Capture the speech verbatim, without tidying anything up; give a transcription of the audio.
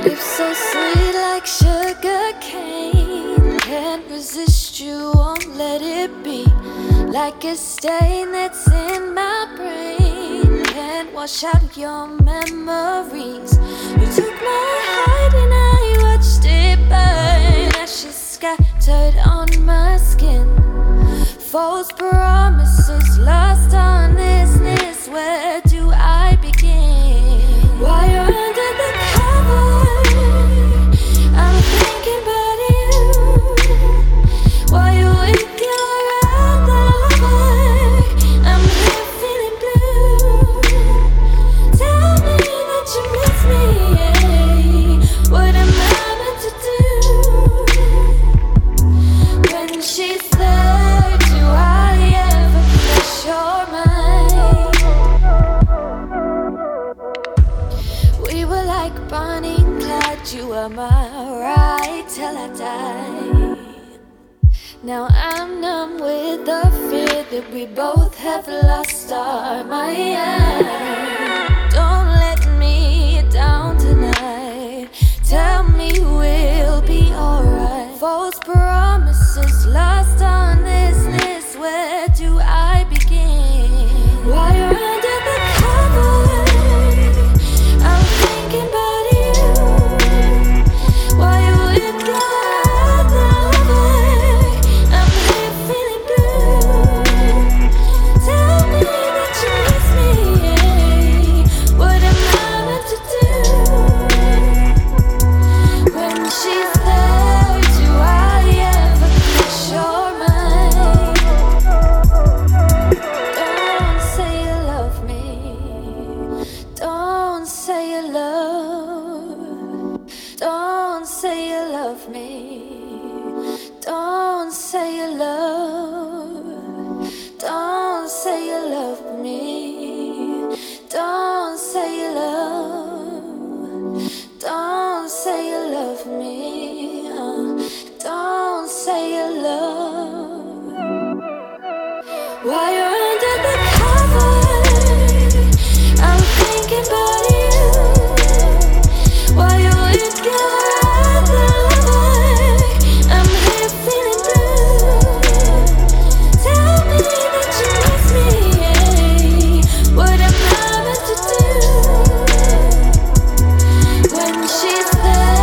Lips so sweet like sugar cane. Can't resist you, won't let it be. Like a stain that's in my brain. Can't wash out your memories. You took my heart and I watched it burn. Ashes scattered on my skin. False promises, lost honestness. Where do I begin? While you're under the cover, I'm thinking about you. While you're with your other lover, I'm here feeling blue. Tell me that you miss me, yeah. What am I meant to do when she's there? Do I ever press your mind? We were like Bonnie and Clyde, you were my right till I die. Now I'm numb with the fear that we both have lost our mind. Don't let me down tonight. Tell me we'll be alright. False promises, lost honestness. Where do I begin? While you're under the cover, I'm thinking about you. While you're with your other lover, I'm here feeling blue. Tell me that you miss me, yeah. What am I meant to do when she's there? Do I ever cross your mind? Don't say you love me. Don't say you love. Don't say you love me. Don't say you love. Don't say you love me. Don't say you love. Don't say you love me. uh, Don't say you love. While you're under the cover, I'm thinking about you. While you're with your other lover, I'm here feeling blue. Tell me that you miss me, yeah. What am I meant to do when she's there?